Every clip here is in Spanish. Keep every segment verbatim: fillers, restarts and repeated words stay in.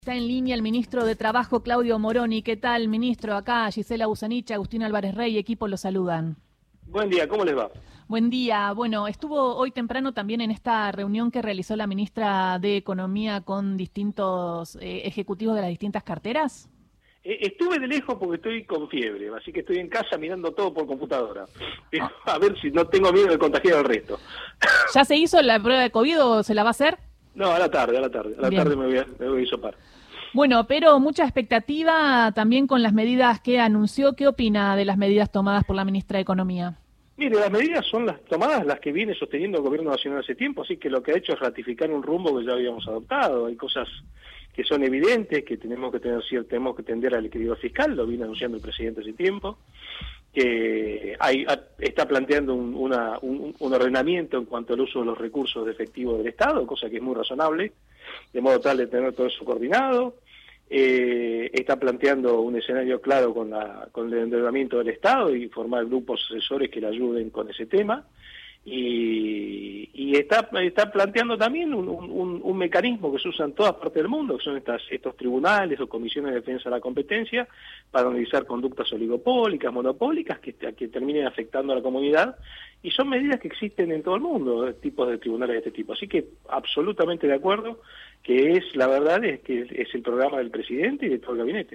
Está en línea el ministro de Trabajo, Claudio Moroni. ¿Qué tal, ministro? Acá Gisela Busanich, Agustín Álvarez Rey, equipo lo saludan. Buen día, ¿cómo les va? Buen día. Bueno, estuvo hoy temprano también en esta reunión que realizó la ministra de Economía con distintos eh, ejecutivos de las distintas carteras. Eh, estuve de lejos porque estoy con fiebre, así que estoy en casa mirando todo por computadora. Pero, a ver si no tengo miedo de contagiar al resto. ¿Ya se hizo la prueba de COVID o se la va a hacer? No, a la tarde, a la tarde. A la Bien. tarde me voy a, me voy a hisopar. Bueno, pero mucha expectativa también con las medidas que anunció. ¿Qué opina de las medidas tomadas por la ministra de Economía? Mire, las medidas son las tomadas las que viene sosteniendo el gobierno nacional hace tiempo, así que lo que ha hecho es ratificar un rumbo que ya habíamos adoptado. Hay cosas que son evidentes, que tenemos que tener cierto, tenemos que tender al equilibrio fiscal, lo viene anunciando el presidente hace tiempo, que hay, está planteando un, una, un, un ordenamiento en cuanto al uso de los recursos de efectivo del Estado, cosa que es muy razonable, de modo tal de tener todo eso coordinado. Eh, está planteando un escenario claro con, la, con el endeudamiento del Estado y formar grupos asesores que le ayuden con ese tema. Y, y está, está planteando también un, un, un mecanismo que se usa en todas partes del mundo, que son estas, estos tribunales o comisiones de defensa de la competencia, para analizar conductas oligopólicas, monopólicas, que, que terminen afectando a la comunidad, y son medidas que existen en todo el mundo, tipos de tribunales de este tipo. Así que absolutamente de acuerdo, que es, la verdad, es que es el programa del presidente y de todo el gabinete.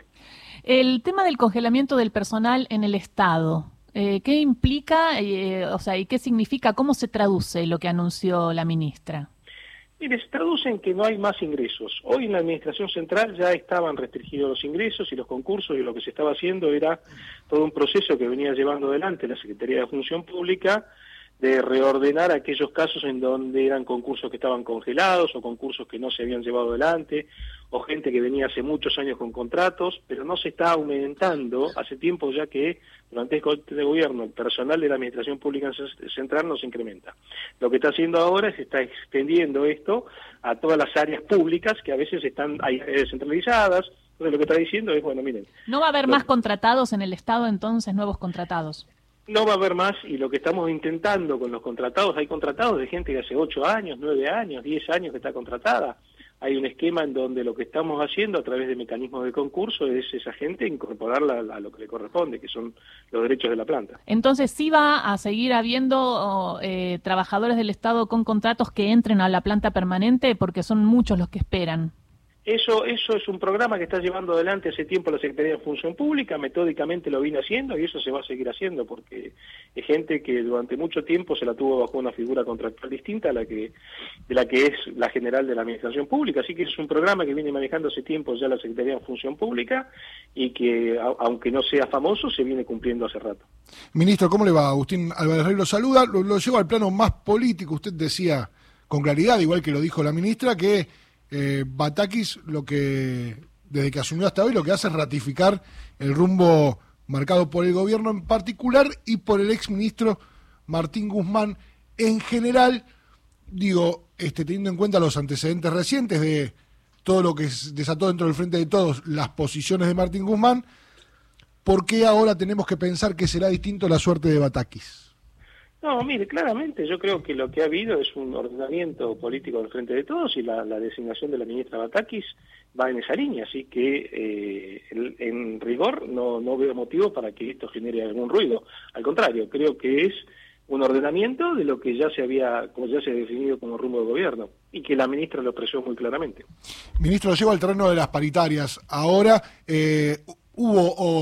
El tema del congelamiento del personal en el Estado, Eh, ¿qué implica, eh, o sea, y qué significa, cómo se traduce lo que anunció la ministra? Mire, se traduce en que no hay más ingresos. Hoy en la Administración Central ya estaban restringidos los ingresos y los concursos, y lo que se estaba haciendo era todo un proceso que venía llevando adelante la Secretaría de Función Pública de reordenar aquellos casos en donde eran concursos que estaban congelados o concursos que no se habían llevado adelante, o gente que venía hace muchos años con contratos, pero no se está aumentando, hace tiempo ya que durante este gobierno el personal de la Administración Pública Central no se incrementa. Lo que está haciendo ahora es está extendiendo esto a todas las áreas públicas que a veces están ahí descentralizadas. Entonces lo que está diciendo es, bueno, miren... ¿No va a haber lo... más contratados en el Estado entonces, nuevos contratados? No va a haber más, y lo que estamos intentando con los contratados, hay contratados de gente que hace ocho años, nueve años, diez años que está contratada. Hay un esquema en donde lo que estamos haciendo a través de mecanismos de concurso es esa gente incorporarla a lo que le corresponde, que son los derechos de la planta. Entonces, ¿sí va a seguir habiendo eh, trabajadores del Estado con contratos que entren a la planta permanente? Porque son muchos los que esperan. Eso, eso es un programa que está llevando adelante hace tiempo la Secretaría de Función Pública, metódicamente lo viene haciendo y eso se va a seguir haciendo porque es gente que durante mucho tiempo se la tuvo bajo una figura contractual distinta a la que, de la que es la general de la Administración Pública, así que es un programa que viene manejando hace tiempo ya la Secretaría de Función Pública y que, a, aunque no sea famoso, se viene cumpliendo hace rato. Ministro, ¿cómo le va? Agustín Álvarez Rey lo saluda, lo, lo llevo al plano más político. Usted decía con claridad, igual que lo dijo la ministra, que Eh, Batakis, lo que desde que asumió hasta hoy, lo que hace es ratificar el rumbo marcado por el gobierno en particular y por el exministro Martín Guzmán en general. Digo, este, teniendo en cuenta los antecedentes recientes de todo lo que desató dentro del Frente de Todos las posiciones de Martín Guzmán, ¿por qué ahora tenemos que pensar que será distinto la suerte de Batakis? No, mire, claramente yo creo que lo que ha habido es un ordenamiento político del Frente de Todos y la, la designación de la ministra Batakis va en esa línea, así que eh, el, en rigor no, no veo motivo para que esto genere algún ruido. Al contrario, creo que es un ordenamiento de lo que ya se había, como ya se ha definido como rumbo de gobierno y que la ministra lo expresó muy claramente. Ministro, lo llevo al terreno de las paritarias. Ahora eh, hubo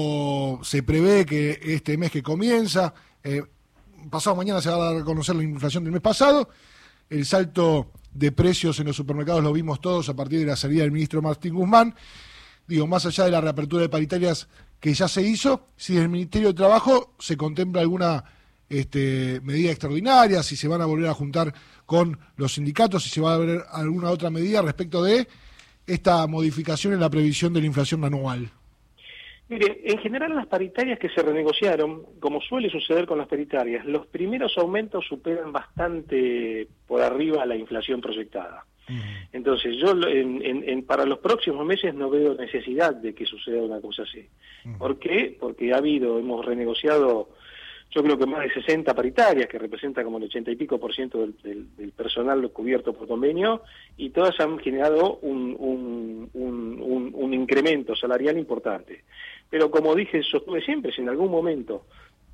o se prevé que este mes que comienza... Eh, pasado mañana se va a reconocer la inflación del mes pasado, el salto de precios en los supermercados lo vimos todos a partir de la salida del ministro Martín Guzmán. Digo, más allá de la reapertura de paritarias que ya se hizo, si desde el Ministerio de Trabajo se contempla alguna este, medida extraordinaria, si se van a volver a juntar con los sindicatos, si se va a ver alguna otra medida respecto de esta modificación en la previsión de la inflación anual. Mire, en general las paritarias que se renegociaron, como suele suceder con las paritarias, los primeros aumentos superan bastante por arriba la inflación proyectada. Uh-huh. Entonces yo en, en, en, para los próximos meses no veo necesidad de que suceda una cosa así. Uh-huh. ¿Por qué? Porque ha habido, hemos renegociado yo creo que más de sesenta paritarias, que representa como el ochenta y pico por ciento del, del, del personal cubierto por convenio, y todas han generado un, un, un, un, un incremento salarial importante. Pero como dije, sostuve siempre, si en algún momento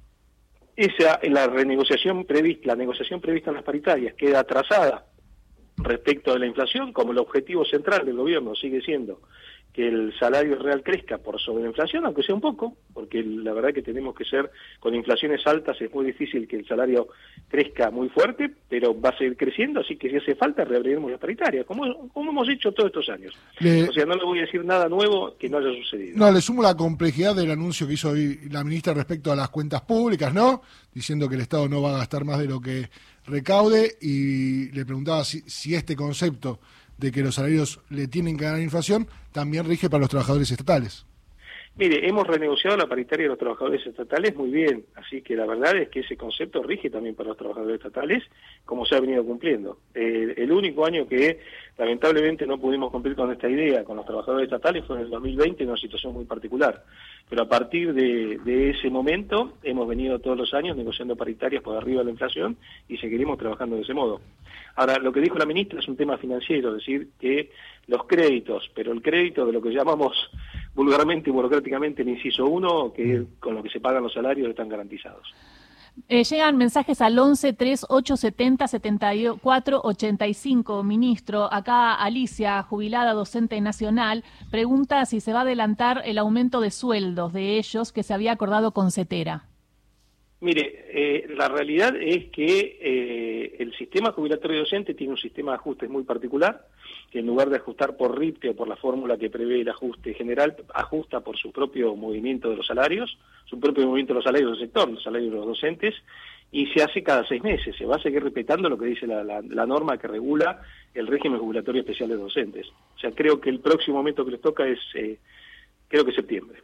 esa la renegociación prevista, la negociación prevista en las paritarias queda atrasada respecto de la inflación, como el objetivo central del gobierno sigue siendo que el salario real crezca por sobre la inflación, aunque sea un poco, porque la verdad que tenemos que ser, con inflaciones altas es muy difícil que el salario crezca muy fuerte, pero va a seguir creciendo, así que si hace falta reabriremos las paritarias, como, como hemos hecho todos estos años. Le, o sea, no le voy a decir nada nuevo que no haya sucedido. No, le sumo la complejidad del anuncio que hizo hoy la ministra respecto a las cuentas públicas, ¿no? Diciendo que el Estado no va a gastar más de lo que recaude, y le preguntaba si, si este concepto de que los salarios le tienen que ganar inflación también rige para los trabajadores estatales. Mire, hemos renegociado la paritaria de los trabajadores estatales muy bien, así que la verdad es que ese concepto rige también para los trabajadores estatales, como se ha venido cumpliendo. Eh, el único año que lamentablemente no pudimos cumplir con esta idea con los trabajadores estatales fue en el dos mil veinte, en una situación muy particular. Pero a partir de, de ese momento hemos venido todos los años negociando paritarias por arriba de la inflación y seguiremos trabajando de ese modo. Ahora, lo que dijo la ministra es un tema financiero, es decir, que los créditos, pero el crédito de lo que llamamos vulgarmente y burocráticamente el inciso uno, que con lo que se pagan los salarios, están garantizados. Eh, llegan mensajes al once, tres, ocho, setenta, setenta y cuatro, ochenta y cinco. Ministro, acá Alicia, jubilada docente nacional, pregunta si se va a adelantar el aumento de sueldos de ellos que se había acordado con CETERA. Mire, eh, la realidad es que eh, el sistema jubilatorio docente tiene un sistema de ajustes muy particular, que en lugar de ajustar por R I P T E o por la fórmula que prevé el ajuste general, ajusta por su propio movimiento de los salarios, su propio movimiento de los salarios del sector, los salarios de los docentes, y se hace cada seis meses. Se va a seguir respetando lo que dice la, la, la norma que regula el régimen jubilatorio especial de docentes. O sea, creo que el próximo momento que les toca es, eh, creo que septiembre.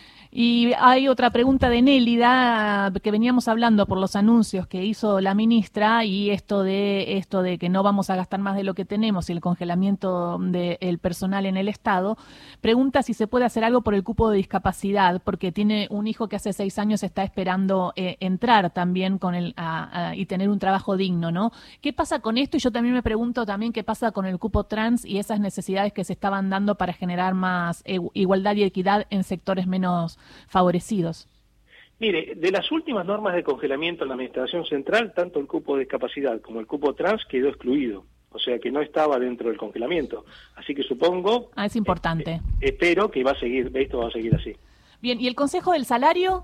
Y hay otra pregunta de Nélida, que veníamos hablando por los anuncios que hizo la ministra, y esto de esto de que no vamos a gastar más de lo que tenemos y el congelamiento del personal en el Estado. Pregunta si se puede hacer algo por el cupo de discapacidad, porque tiene un hijo que hace seis años está esperando eh, entrar también con el a, a, y tener un trabajo digno, ¿no? ¿Qué pasa con esto? Y yo también me pregunto también qué pasa con el cupo trans y esas necesidades que se estaban dando para generar más eh, igualdad y equidad en sectores menos favorecidos. Mire, de las últimas normas de congelamiento en la Administración Central, tanto el cupo de discapacidad como el cupo trans quedó excluido, o sea que no estaba dentro del congelamiento. Así que supongo... Ah, es importante. Eh, espero que va a seguir, esto va a seguir así. Bien, ¿y el Consejo del Salario?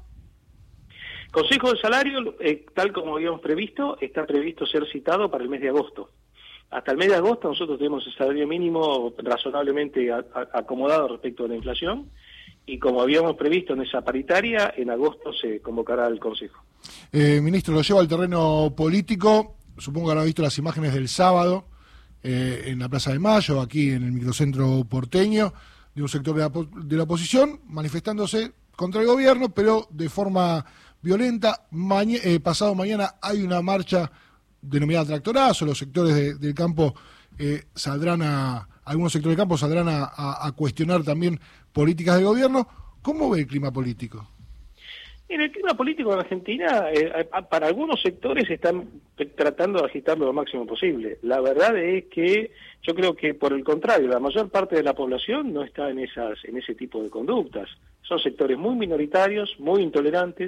Consejo del Salario, eh, tal como habíamos previsto, está previsto ser citado para el mes de agosto. Hasta el mes de agosto nosotros tenemos el salario mínimo razonablemente a, a, acomodado respecto a la inflación, y como habíamos previsto en esa paritaria, en agosto se convocará el Consejo. Eh, ministro, lo llevo al terreno político. Supongo que habrá visto las imágenes del sábado eh, en la Plaza de Mayo, aquí en el microcentro porteño, de un sector de la, de la oposición manifestándose contra el gobierno, pero de forma violenta. Maña, eh, pasado mañana hay una marcha denominada tractorazo. Los sectores de, del campo eh, saldrán a... Algunos sectores del campo saldrán a, a, a cuestionar también políticas del gobierno. ¿Cómo ve el clima político? En el clima político en Argentina, eh, para algunos sectores están tratando de agitarlo lo máximo posible. La verdad es que yo creo que, por el contrario, la mayor parte de la población no está en esas en ese tipo de conductas. Son sectores muy minoritarios, muy intolerantes,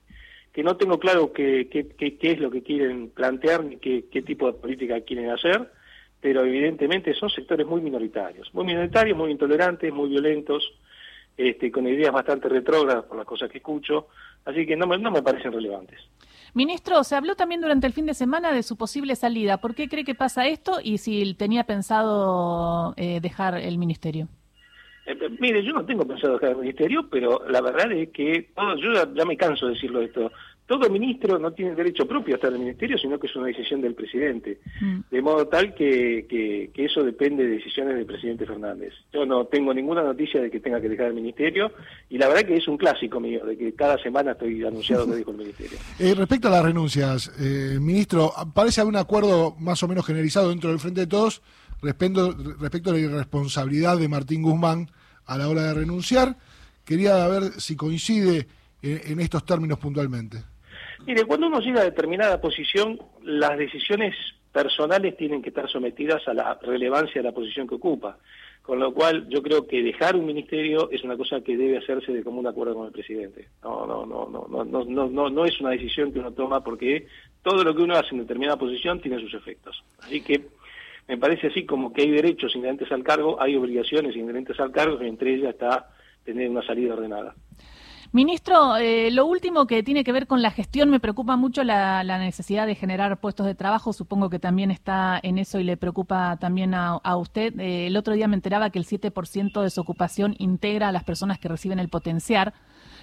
que no tengo claro qué, qué, qué, qué es lo que quieren plantear ni qué, qué tipo de política quieren hacer, pero evidentemente son sectores muy minoritarios, muy minoritarios, muy intolerantes, muy violentos, este, con ideas bastante retrógradas por las cosas que escucho, así que no me, no me parecen relevantes. Ministro, se habló también durante el fin de semana de su posible salida. ¿Por qué cree que pasa esto y si tenía pensado eh, dejar el ministerio? Eh, mire, yo no tengo pensado dejar el ministerio, pero la verdad es que oh, yo ya, ya me canso de decirlo esto. Todo ministro no tiene derecho propio a estar en el ministerio, sino que es una decisión del presidente. Mm. De modo tal que, que, que eso depende de decisiones del presidente Fernández. Yo no tengo ninguna noticia de que tenga que dejar el ministerio, y la verdad que es un clásico mío, de que cada semana estoy anunciado que dejo el ministerio. Eh, respecto a las renuncias, eh, ministro, parece haber un acuerdo más o menos generalizado dentro del Frente de Todos respecto, respecto a la irresponsabilidad de Martín Guzmán a la hora de renunciar. Quería ver si coincide en, en estos términos puntualmente. Mire, cuando uno llega a determinada posición, las decisiones personales tienen que estar sometidas a la relevancia de la posición que ocupa. Con lo cual, yo creo que dejar un ministerio es una cosa que debe hacerse de común acuerdo con el presidente. No, no, no, no, no, no, no, no, no es una decisión que uno toma porque todo lo que uno hace en determinada posición tiene sus efectos. Así que me parece así como que hay derechos inherentes al cargo, hay obligaciones inherentes al cargo, y entre ellas está tener una salida ordenada. Ministro, eh, lo último que tiene que ver con la gestión, me preocupa mucho la, la necesidad de generar puestos de trabajo, supongo que también está en eso y le preocupa también a, a usted. Eh, el otro día me enteraba que el siete por ciento de desocupación integra a las personas que reciben el potenciar,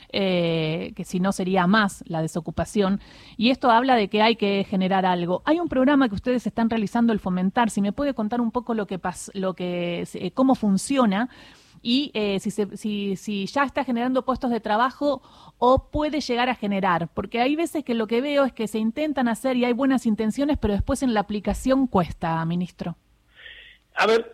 eh, que si no sería más la desocupación, y esto habla de que hay que generar algo. Hay un programa que ustedes están realizando, el Fomentar, si me puede contar un poco lo que pas, lo que eh, cómo funciona, y eh, si, se, si, si ya está generando puestos de trabajo o puede llegar a generar, porque hay veces que lo que veo es que se intentan hacer y hay buenas intenciones, pero después en la aplicación cuesta, ministro. A ver,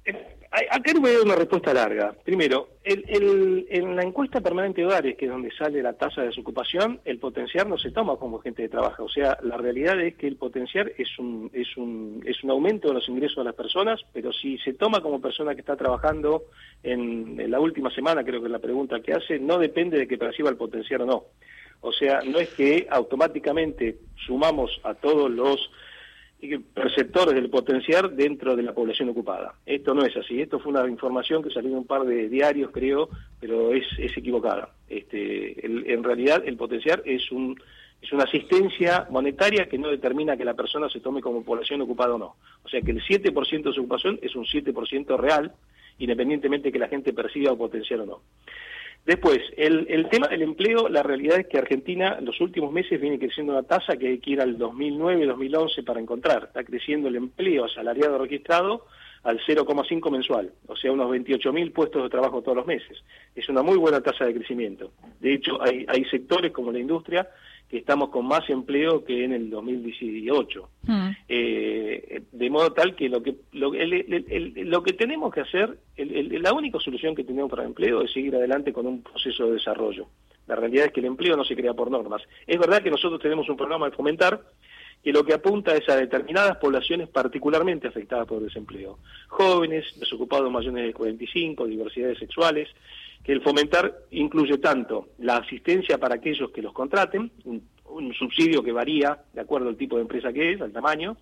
acá no voy a dar una respuesta larga. Primero, el, el, en la encuesta permanente de hogares, que es donde sale la tasa de desocupación, el potenciar no se toma como gente de trabajo. O sea, la realidad es que el potenciar es un, es un, es un aumento de los ingresos de las personas, pero si se toma como persona que está trabajando en, en la última semana, creo que es la pregunta que hace, no depende de que perciba el potenciar o no. O sea, no es que automáticamente sumamos a todos los perceptores del potenciar dentro de la población ocupada. Esto no es así. Esto fue una información que salió en un par de diarios, creo, pero es, es equivocada. Este, el, en realidad, el potenciar es un es una asistencia monetaria que no determina que la persona se tome como población ocupada o no. O sea que el siete por ciento de su ocupación es un siete por ciento real, independientemente de que la gente perciba o potenciar o no. Después, el, el tema del empleo, la realidad es que Argentina en los últimos meses viene creciendo una tasa que hay que ir al dos mil nueve, dos mil once para encontrar. Está creciendo el empleo asalariado registrado al cero coma cinco mensual, o sea, unos veintiocho mil puestos de trabajo todos los meses. Es una muy buena tasa de crecimiento. De hecho, hay, hay sectores como la industria que estamos con más empleo que en el dos mil dieciocho. Mm. Eh, de modo tal que lo que lo, el, el, el, lo que tenemos que hacer, el, el, la única solución que tenemos para el empleo es seguir adelante con un proceso de desarrollo. La realidad es que el empleo no se crea por normas. Es verdad que nosotros tenemos un programa de Fomentar que lo que apunta es a determinadas poblaciones particularmente afectadas por el desempleo. Jóvenes, desocupados mayores de cuarenta y cinco, diversidades sexuales, que el Fomentar incluye tanto la asistencia para aquellos que los contraten, un, un subsidio que varía de acuerdo al tipo de empresa que es, al tamaño,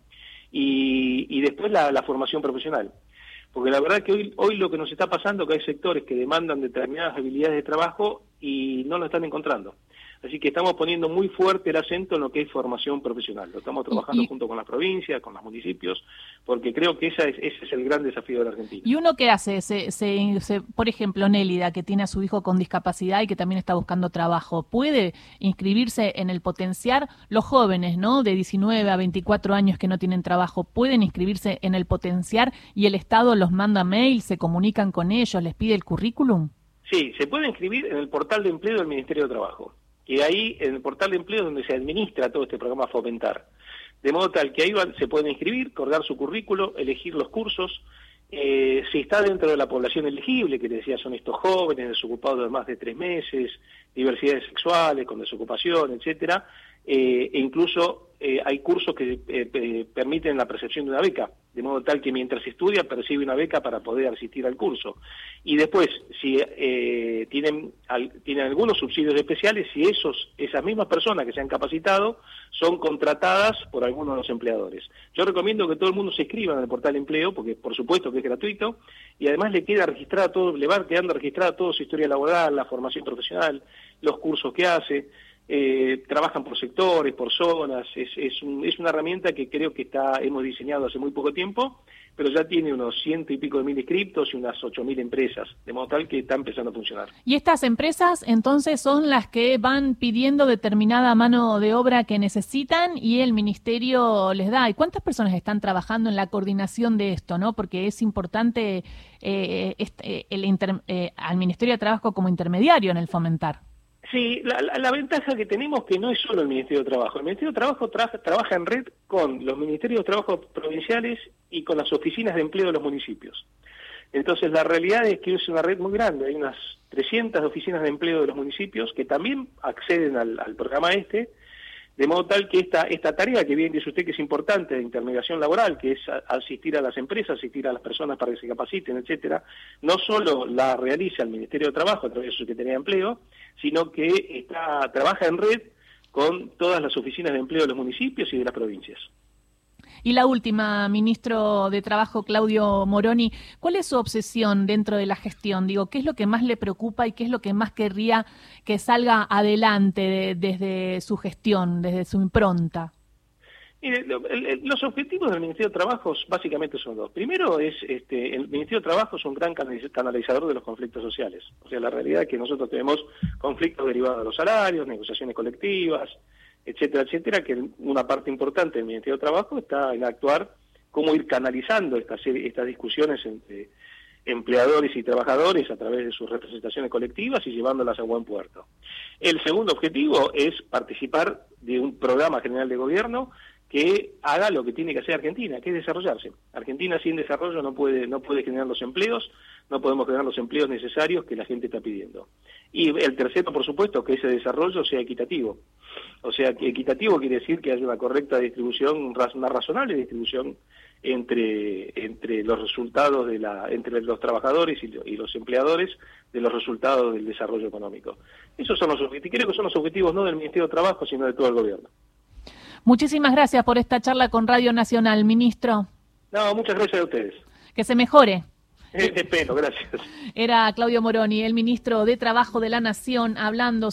y, y después la, la formación profesional. Porque la verdad que hoy, hoy lo que nos está pasando es que hay sectores que demandan determinadas habilidades de trabajo y no lo están encontrando. Así que estamos poniendo muy fuerte el acento en lo que es formación profesional. Lo estamos trabajando y, y, junto con las provincias, con los municipios, porque creo que esa es, ese es el gran desafío de la Argentina. ¿Y uno qué hace? Se, se, se, por ejemplo, Nélida, que tiene a su hijo con discapacidad y que también está buscando trabajo, ¿puede inscribirse en el potenciar? Los jóvenes, ¿no?, de diecinueve a veinticuatro años que no tienen trabajo, ¿pueden inscribirse en el potenciar y el Estado los manda mail, se comunican con ellos, les pide el currículum? Sí, se puede inscribir en el portal de empleo del Ministerio de Trabajo. Y ahí, en el portal de empleo, es donde se administra todo este programa Fomentar. De modo tal que ahí se pueden inscribir, colgar su currículo, elegir los cursos. Eh, si está dentro de la población elegible, que decía son estos jóvenes, desocupados de más de tres meses, diversidades sexuales, con desocupación, etcétera, eh, e incluso eh, hay cursos que eh, eh, permiten la percepción de una beca, de modo tal que mientras estudia percibe una beca para poder asistir al curso. Y después, si eh, tienen, al, tienen algunos subsidios especiales, si esos esas mismas personas que se han capacitado son contratadas por algunos de los empleadores. Yo recomiendo que todo el mundo se inscriba en el portal de empleo, porque por supuesto que es gratuito, y además le queda registrada todo, le va quedando registrada toda su historia laboral, la formación profesional, los cursos que hace. Eh, trabajan por sectores, por zonas, es, es, un, es una herramienta que creo que está hemos diseñado hace muy poco tiempo, pero ya tiene unos ciento y pico de mil inscriptos y unas ocho mil empresas, de modo tal que está empezando a funcionar. ¿Y estas empresas entonces son las que van pidiendo determinada mano de obra que necesitan y el ministerio les da? ¿Y cuántas personas están trabajando en la coordinación de esto, no? Porque es importante eh, este, el inter, eh, al Ministerio de Trabajo como intermediario en el Fomentar. Sí, la, la, la ventaja que tenemos que no es solo el Ministerio de Trabajo. El Ministerio de Trabajo tra trabaja en red con los Ministerios de Trabajo provinciales y con las oficinas de empleo de los municipios. Entonces, la realidad es que es una red muy grande. Hay unas trescientas oficinas de empleo de los municipios que también acceden al, al programa este, de modo tal que esta, esta tarea que bien dice usted que es importante de intermediación laboral, que es asistir a las empresas, asistir a las personas para que se capaciten, etcétera, no solo la realiza el Ministerio de Trabajo a través de su Secretaría de Empleo, sino que está, trabaja en red con todas las oficinas de empleo de los municipios y de las provincias. Y la última, ministro de Trabajo, Claudio Moroni, ¿cuál es su obsesión dentro de la gestión? Digo, ¿qué es lo que más le preocupa y qué es lo que más querría que salga adelante de, desde su gestión, desde su impronta? Mire, lo, el, los objetivos del Ministerio de Trabajo básicamente son dos. Primero es, este, el Ministerio de Trabajo es un gran canalizador de los conflictos sociales. O sea, la realidad es que nosotros tenemos conflictos derivados de los salarios, negociaciones colectivas, etcétera, etcétera, que una parte importante del Ministerio de Trabajo está en actuar cómo ir canalizando estas, estas discusiones entre empleadores y trabajadores a través de sus representaciones colectivas y llevándolas a buen puerto. El segundo objetivo es participar de un programa general de gobierno que haga lo que tiene que hacer Argentina, que es desarrollarse. Argentina sin desarrollo no puede, no puede generar los empleos, no podemos generar los empleos necesarios que la gente está pidiendo. Y el tercero, por supuesto, que ese desarrollo sea equitativo. O sea, que equitativo quiere decir que haya una correcta distribución, una razonable distribución entre, entre los resultados de la, entre los trabajadores y, y los empleadores de los resultados del desarrollo económico. Esos son los objetivos, creo que son los objetivos no del Ministerio de Trabajo, sino de todo el gobierno. Muchísimas gracias por esta charla con Radio Nacional, ministro. No, muchas gracias a ustedes. Que se mejore. Espero, gracias. Era Claudio Moroni, el ministro de Trabajo de la Nación, hablando